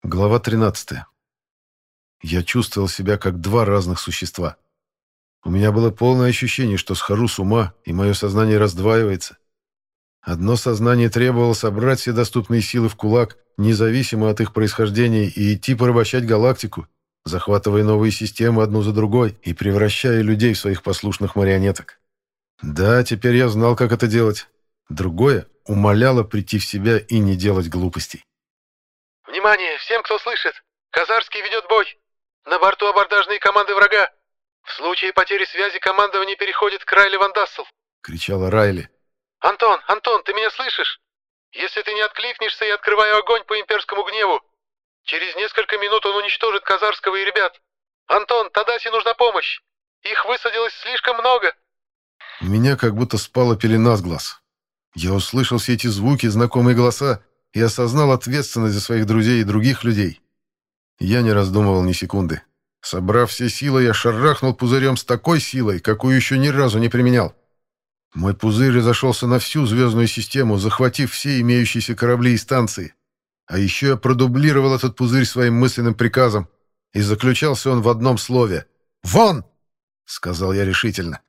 Глава 13. Я чувствовал себя как два разных существа. У меня было полное ощущение, что схожу с ума, и мое сознание раздваивается. Одно сознание требовало собрать все доступные силы в кулак, независимо от их происхождения, и идти порабощать галактику, захватывая новые системы одну за другой и превращая людей в своих послушных марионеток. Да, теперь я знал, как это делать. Другое умоляло прийти в себя и не делать глупостей. «Внимание! Всем, кто слышит! Казарский ведет бой! На борту абордажные команды врага! В случае потери связи командование переходит к Райли Ван Дассел!» — кричала Райли. «Антон, ты меня слышишь? Если ты не откликнешься, я открываю огонь по имперскому гневу! Через несколько минут он уничтожит Казарского и ребят! Антон, Тадасе нужна помощь! Их высадилось слишком много!» У меня как будто спала пелена с глаз. Я услышал все эти звуки, знакомые голоса, и осознал ответственность за своих друзей и других людей. Я не раздумывал ни секунды. Собрав все силы, я шарахнул пузырем с такой силой, какую еще ни разу не применял. Мой пузырь разошелся на всю звездную систему, захватив все имеющиеся корабли и станции. А еще я продублировал этот пузырь своим мысленным приказом, и заключался он в одном слове. «Вон!» — сказал я решительно.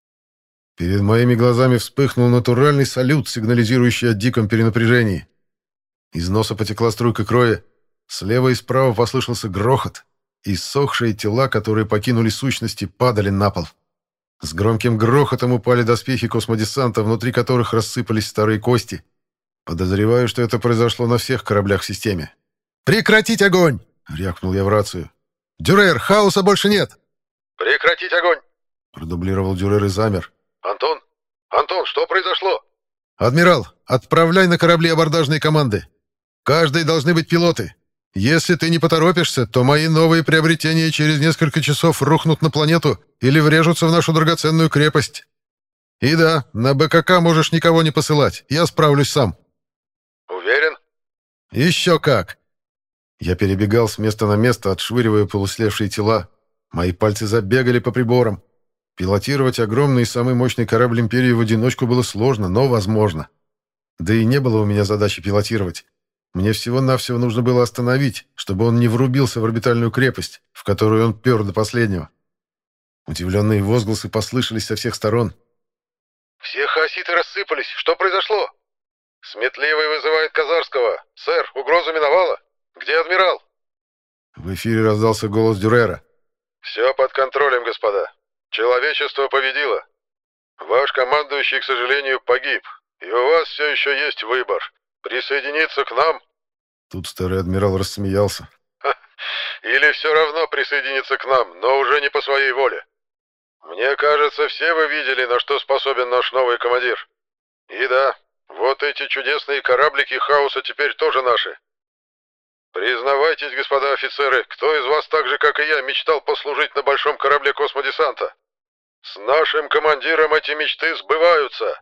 Перед моими глазами вспыхнул натуральный салют, сигнализирующий о диком перенапряжении. Из носа потекла струйка крови, слева и справа послышался грохот, и ссохшие тела, которые покинули сущности, падали на пол. С громким грохотом упали доспехи космодесанта, внутри которых рассыпались старые кости. Подозреваю, что это произошло на всех кораблях в системе. «Прекратить огонь!» — рявкнул я в рацию. «Дюрер, хаоса больше нет!» «Прекратить огонь!» — продублировал Дюрер и замер. «Антон, что произошло?» «Адмирал, отправляй на корабли абордажные команды. Каждой должны быть пилоты. Если ты не поторопишься, то мои новые приобретения через несколько часов рухнут на планету или врежутся в нашу драгоценную крепость. И да, на БКК можешь никого не посылать, я справлюсь сам». «Уверен?» «Еще как!» Я перебегал с места на место, отшвыривая полуслевшие тела. Мои пальцы забегали по приборам. Пилотировать огромный и самый мощный корабль Империи в одиночку было сложно, но возможно. Да и не было у меня задачи пилотировать. Мне всего-навсего нужно было остановить, чтобы он не врубился в орбитальную крепость, в которую он пер до последнего. Удивленные возгласы послышались со всех сторон. «Все хаоситы рассыпались. Что произошло?» «Сметливый вызывает Казарского. Сэр, угроза миновала. Где адмирал?» В эфире раздался голос Дюрера. «Все под контролем, господа. Человечество победило. Ваш командующий, к сожалению, погиб. И у вас все еще есть выбор. Присоединиться к нам?» Тут старый адмирал рассмеялся. «Или все равно присоединиться к нам, но уже не по своей воле. Мне кажется, все вы видели, на что способен наш новый командир. И да, вот эти чудесные кораблики хаоса теперь тоже наши. Признавайтесь, господа офицеры, кто из вас так же, как и я, мечтал послужить на большом корабле космодесанта? С нашим командиром эти мечты сбываются!»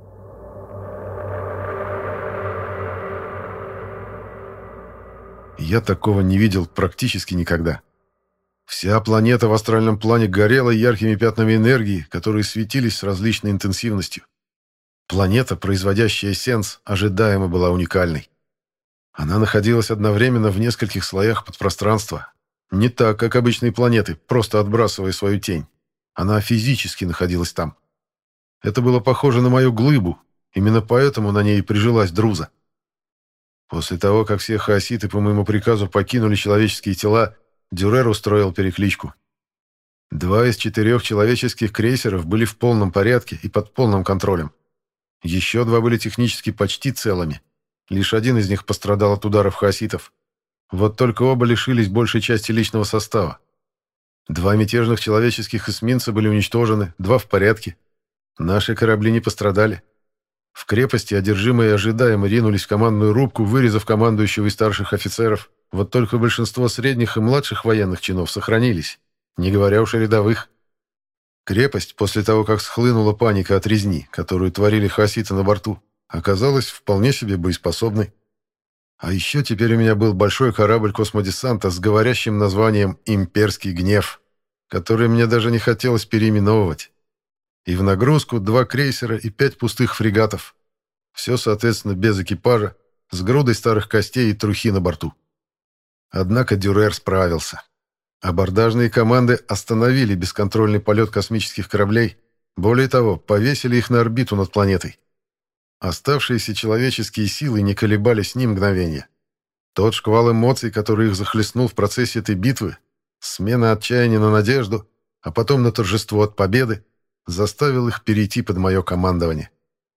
Я такого не видел практически никогда. Вся планета в астральном плане горела яркими пятнами энергии, которые светились с различной интенсивностью. Планета, производящая сенс, ожидаемо была уникальной. Она находилась одновременно в нескольких слоях подпространства. Не так, как обычные планеты, просто отбрасывая свою тень. Она физически находилась там. Это было похоже на мою глыбу, именно поэтому на ней и прижилась Друза. После того, как все хаоситы по моему приказу покинули человеческие тела, Дюрер устроил перекличку. 2 из 4 человеческих крейсеров были в полном порядке и под полным контролем. Еще 2 были технически почти целыми. Лишь один из них пострадал от ударов хаоситов. Вот только оба лишились большей части личного состава. 2 мятежных человеческих эсминца были уничтожены, 2 в порядке. Наши корабли не пострадали. В крепости одержимые ожидаемо ринулись в командную рубку, вырезав командующего и старших офицеров. Вот только большинство средних и младших военных чинов сохранились, не говоря уж о рядовых. Крепость, после того, как схлынула паника от резни, которую творили хаоситы на борту, оказалась вполне себе боеспособной. А еще теперь у меня был большой корабль космодесанта с говорящим названием «Имперский гнев», который мне даже не хотелось переименовывать. И в нагрузку 2 крейсера и 5 пустых фрегатов. Все, соответственно, без экипажа, с грудой старых костей и трухи на борту. Однако Дюрер справился. Абордажные команды остановили бесконтрольный полет космических кораблей, более того, повесили их на орбиту над планетой. Оставшиеся человеческие силы не колебались ни мгновения. Тот шквал эмоций, который их захлестнул в процессе этой битвы, смена отчаяния на надежду, а потом на торжество от победы, заставил их перейти под мое командование.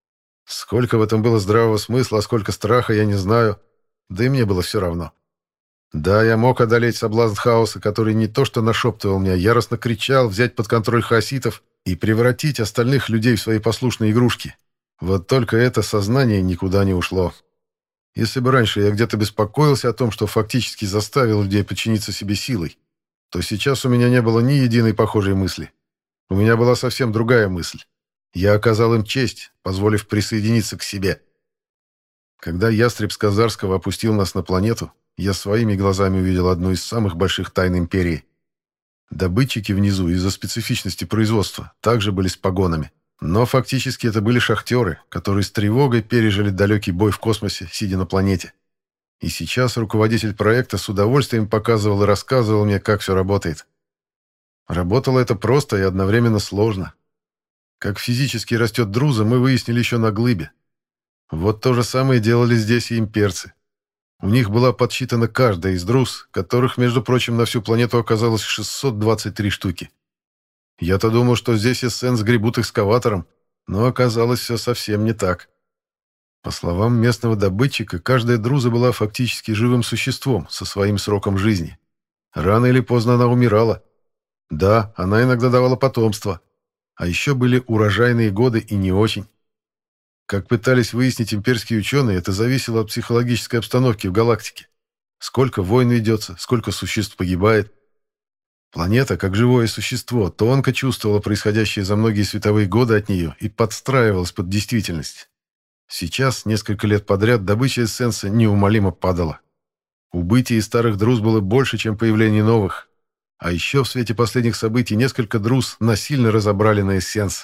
Сколько в этом было здравого смысла, а сколько страха, я не знаю, да и мне было все равно. Да, я мог одолеть соблазн хаоса, который не то что нашептывал мне, а яростно кричал взять под контроль хаоситов и превратить остальных людей в свои послушные игрушки. Вот только это сознание никуда не ушло. Если бы раньше я где-то беспокоился о том, что фактически заставил людей подчиниться себе силой, то сейчас у меня не было ни единой похожей мысли. У меня была совсем другая мысль. Я оказал им честь, позволив присоединиться к себе. Когда ястреб с Казарского опустил нас на планету, я своими глазами увидел одну из самых больших тайн империи. Добытчики внизу из-за специфичности производства также были с погонами. Но фактически это были шахтеры, которые с тревогой пережили далекий бой в космосе, сидя на планете. И сейчас руководитель проекта с удовольствием показывал и рассказывал мне, как все работает. Работало это просто и одновременно сложно. Как физически растет друза, мы выяснили еще на глыбе. Вот то же самое делали здесь и имперцы. У них была подсчитана каждая из друз, которых, между прочим, на всю планету оказалось 623 штуки. Я-то думал, что здесь эссенс гребут экскаватором, но оказалось все совсем не так. По словам местного добытчика, каждая друза была фактически живым существом со своим сроком жизни. Рано или поздно она умирала. Да, она иногда давала потомство. А еще были урожайные годы и не очень. Как пытались выяснить имперские ученые, это зависело от психологической обстановки в галактике. Сколько войн ведется, сколько существ погибает. Планета, как живое существо, тонко чувствовала происходящее за многие световые годы от нее и подстраивалась под действительность. Сейчас, несколько лет подряд, добыча эссенса неумолимо падала. Убытие старых друз было больше, чем появление новых. А еще в свете последних событий несколько друз насильно разобрали на эссенс.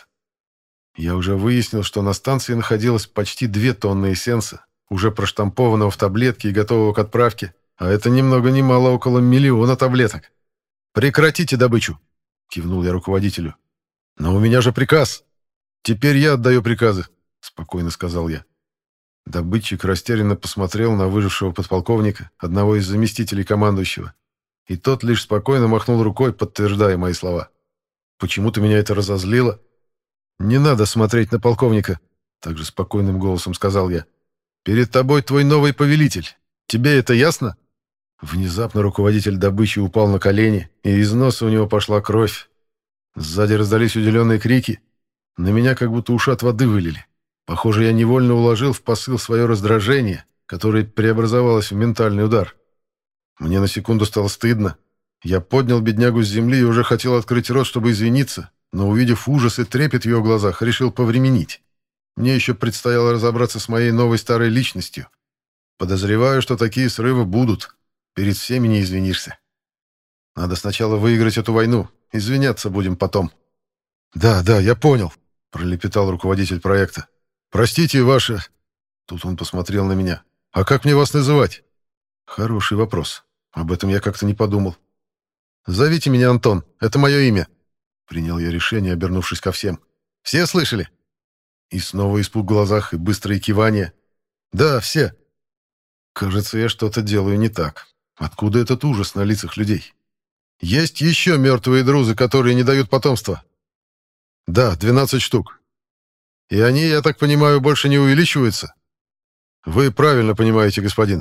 Я уже выяснил, что на станции находилось почти 2 тонны эссенса, уже проштампованного в таблетки и готового к отправке, а это ни много ни мало около 1 миллиона таблеток. «Прекратите добычу!» — кивнул я руководителю. «Но у меня же приказ!» «Теперь я отдаю приказы», — спокойно сказал я. Добытчик растерянно посмотрел на выжившего подполковника, одного из заместителей командующего, и тот лишь спокойно махнул рукой, подтверждая мои слова. Почему-то меня это разозлило. «Не надо смотреть на полковника», — также спокойным голосом сказал я. «Перед тобой твой новый повелитель. Тебе это ясно?» Внезапно руководитель добычи упал на колени, и из носа у него пошла кровь. Сзади раздались удивленные крики. На меня как будто ушат воды вылили. Похоже, я невольно уложил в посыл свое раздражение, которое преобразовалось в ментальный удар. Мне на секунду стало стыдно. Я поднял беднягу с земли и уже хотел открыть рот, чтобы извиниться, но, увидев ужас и трепет в его глазах, решил повременить. Мне еще предстояло разобраться с моей новой старой личностью. Подозреваю, что такие срывы будут. Перед всеми не извинишься. Надо сначала выиграть эту войну. Извиняться будем потом. «Да, я понял», — пролепетал руководитель проекта. «Простите, ваше...» Тут он посмотрел на меня. «А как мне вас называть?» «Хороший вопрос. Об этом я как-то не подумал». «Зовите меня Антон. Это мое имя». Принял я решение, обернувшись ко всем. «Все слышали?» И снова испуг в глазах и быстрые кивания. «Да, все». Кажется, я что-то делаю не так. Откуда этот ужас на лицах людей? «Есть еще мертвые друзы, которые не дают потомства?» «Да, 12 штук. И они, я так понимаю, больше не увеличиваются?» «Вы правильно понимаете, господин.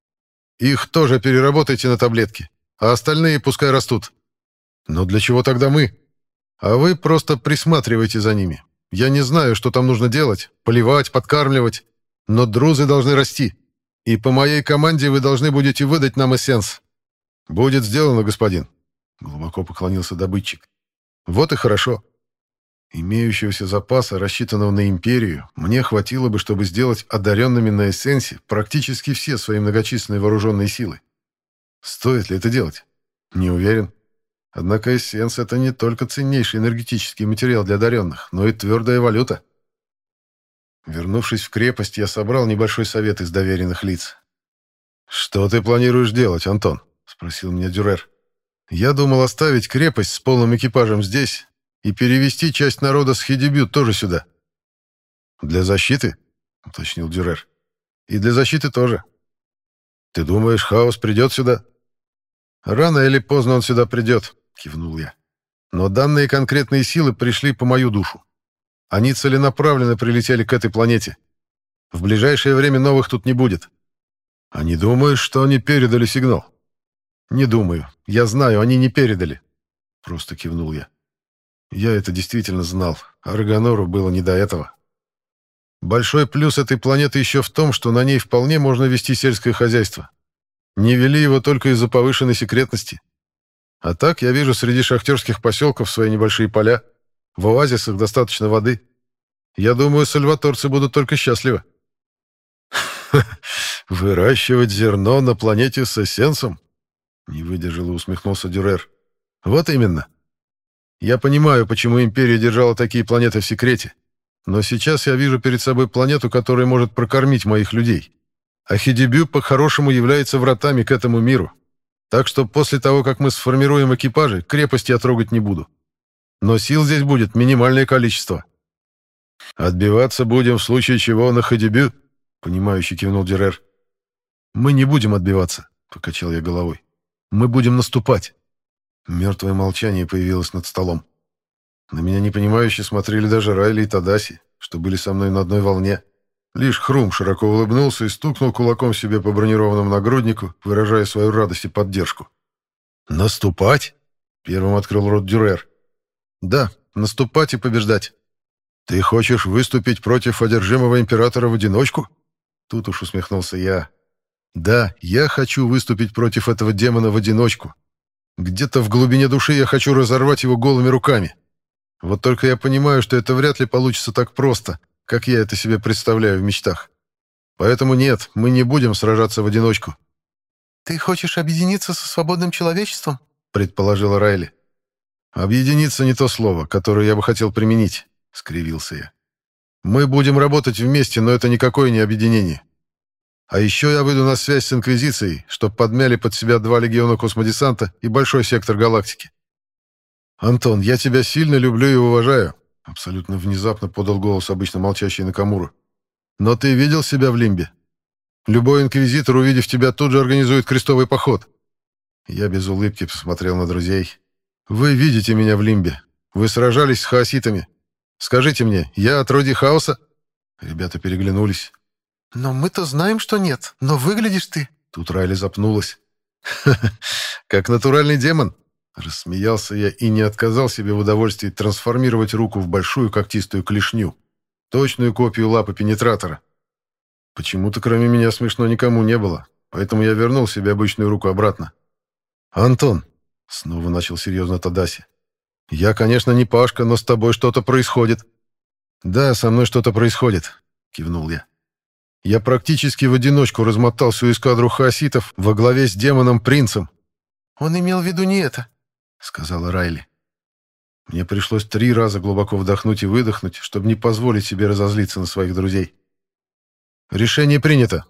Их тоже переработайте на таблетки, а остальные пускай растут. Но для чего тогда мы? А вы просто присматривайте за ними. Я не знаю, что там нужно делать, поливать, подкармливать, но друзы должны расти. И по моей команде вы должны будете выдать нам эссенс». «Будет сделано, господин», — глубоко поклонился добытчик. «Вот и хорошо. Имеющегося запаса, рассчитанного на империю, мне хватило бы, чтобы сделать одаренными на эссенсе практически все свои многочисленные вооруженные силы. Стоит ли это делать? Не уверен. Однако эссенс — это не только ценнейший энергетический материал для одаренных, но и твердая валюта. Вернувшись в крепость, я собрал небольшой совет из доверенных лиц. «Что ты планируешь делать, Антон?» спросил меня Дюрер. «Я думал оставить крепость с полным экипажем здесь и перевести часть народа с Хидебют тоже сюда». «Для защиты?» — уточнил Дюрер. «И для защиты тоже». «Ты думаешь, хаос придет сюда?» «Рано или поздно он сюда придет», — кивнул я. «Но данные конкретные силы пришли по мою душу. Они целенаправленно прилетели к этой планете. В ближайшее время новых тут не будет». «А не думаешь, что они передали сигнал?» «Не думаю. Я знаю, они не передали». Просто кивнул я. Я это действительно знал, а Рагонору было не до этого. Большой плюс этой планеты еще в том, что на ней вполне можно вести сельское хозяйство. Не вели его только из-за повышенной секретности. А так я вижу среди шахтерских поселков свои небольшие поля. В оазисах достаточно воды. Я думаю, сальваторцы будут только счастливы. «Выращивать зерно на планете с эссенсом?» — не выдержал и усмехнулся Дюрер. «Вот именно. Я понимаю, почему Империя держала такие планеты в секрете. Но сейчас я вижу перед собой планету, которая может прокормить моих людей. А Хидебю по-хорошему является вратами к этому миру. Так что после того, как мы сформируем экипажи, крепости я трогать не буду. Но сил здесь будет минимальное количество». «Отбиваться будем в случае чего на Хидебю?» — понимающе кивнул Дюрер. «Мы не будем отбиваться», — покачал я головой. «Мы будем наступать». Мертвое молчание появилось над столом. На меня непонимающе смотрели даже Райли и Тадаси, что были со мной на одной волне. Лишь Хрум широко улыбнулся и стукнул кулаком себе по бронированному нагруднику, выражая свою радость и поддержку. «Наступать?» — первым открыл рот Дюрер. «Да, наступать и побеждать». «Ты хочешь выступить против одержимого императора в одиночку?» Тут уж усмехнулся я. «Да, я хочу выступить против этого демона в одиночку. Где-то в глубине души я хочу разорвать его голыми руками. Вот только я понимаю, что это вряд ли получится так просто, как я это себе представляю в мечтах. Поэтому нет, мы не будем сражаться в одиночку». «Ты хочешь объединиться со свободным человечеством?» — предположила Райли. «Объединиться не то слово, которое я бы хотел применить», — скривился я. «Мы будем работать вместе, но это никакое не объединение. А еще я выйду на связь с Инквизицией, чтобы подмяли под себя 2 легиона космодесанта и большой сектор галактики». «Антон, я тебя сильно люблю и уважаю», — абсолютно внезапно подал голос обычно молчащий Накамура. «Но ты видел себя в Лимбе? Любой инквизитор, увидев тебя, тут же организует крестовый поход». Я без улыбки посмотрел на друзей. «Вы видите меня в Лимбе. Вы сражались с хаоситами. Скажите мне, я от роди хаоса?» Ребята переглянулись. «Но мы-то знаем, что нет. Но выглядишь ты...» Тут Райли запнулась. «Ха-ха, как натуральный демон!» Рассмеялся я и не отказал себе в удовольствии трансформировать руку в большую когтистую клешню, точную копию лапы пенетратора. Почему-то кроме меня смешно никому не было, поэтому я вернул себе обычную руку обратно. «Антон», — снова начал серьезно Тадаси, — «я, конечно, не Пашка, но с тобой что-то происходит». «Да, со мной что-то происходит», — кивнул я. «Я практически в одиночку размотал всю эскадру хаоситов во главе с демоном-принцем». «Он имел в виду не это», — сказала Райли. Мне пришлось 3 раза глубоко вдохнуть и выдохнуть, чтобы не позволить себе разозлиться на своих друзей. «Решение принято.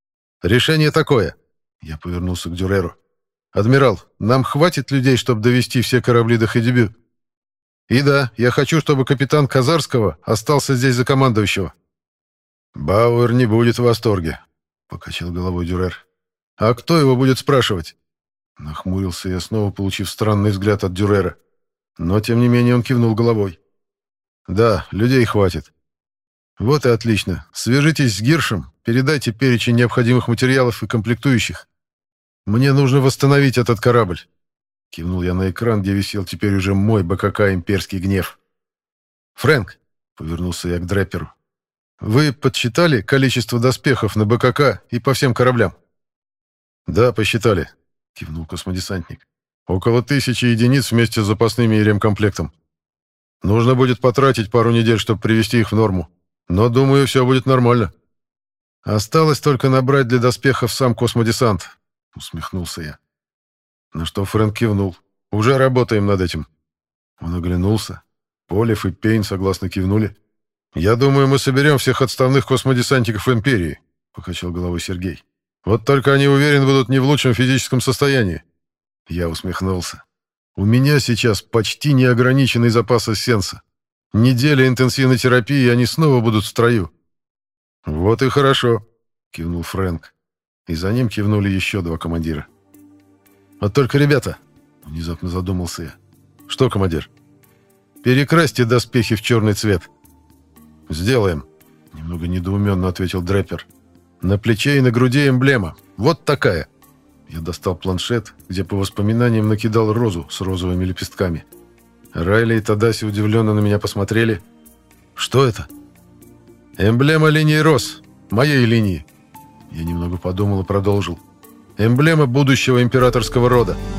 Решение такое». Я повернулся к Дюреру. «Адмирал, нам хватит людей, чтобы довести все корабли до Хидебю? И да, я хочу, чтобы капитан Казарского остался здесь за командующего». «Бауэр не будет в восторге», — покачал головой Дюрер. «А кто его будет спрашивать?» Нахмурился я, снова получив странный взгляд от Дюрера. Но, тем не менее, он кивнул головой. «Да, людей хватит». «Вот и отлично. Свяжитесь с Гиршем, передайте перечень необходимых материалов и комплектующих. Мне нужно восстановить этот корабль». Кивнул я на экран, где висел теперь уже мой БКК «Имперский гнев». «Фрэнк», — повернулся я к Дрепперу, — «вы подсчитали количество доспехов на БКК и по всем кораблям?» «Да, посчитали», — кивнул космодесантник. «Около 1000 единиц вместе с запасными и ремкомплектом. Нужно будет потратить пару недель, чтобы привести их в норму. Но, думаю, все будет нормально». «Осталось только набрать для доспехов сам космодесант», — усмехнулся я. На что Фрэнк кивнул. «Уже работаем над этим». Он оглянулся. Полев и Пейн согласно кивнули. «Я думаю, мы соберем всех отставных космодесантников Империи», — покачал головой Сергей. «Вот только они, уверен, будут не в лучшем физическом состоянии. Я усмехнулся. У меня сейчас почти неограниченный запас эссенса. Неделя интенсивной терапии, и они снова будут в строю. Вот и хорошо, кивнул Фрэнк. И за ним кивнули еще 2 командира. Вот только, ребята, внезапно задумался я. Что, командир? Перекрасьте доспехи в черный цвет. Сделаем, немного недоуменно ответил Дреппер. На плече и на груди эмблема. Вот такая. Я достал планшет, где по воспоминаниям накидал розу с розовыми лепестками. Райли и Тадаси удивленно на меня посмотрели. Что это? Эмблема линии роз. Моей линии. Я немного подумал и продолжил. Эмблема будущего императорского рода.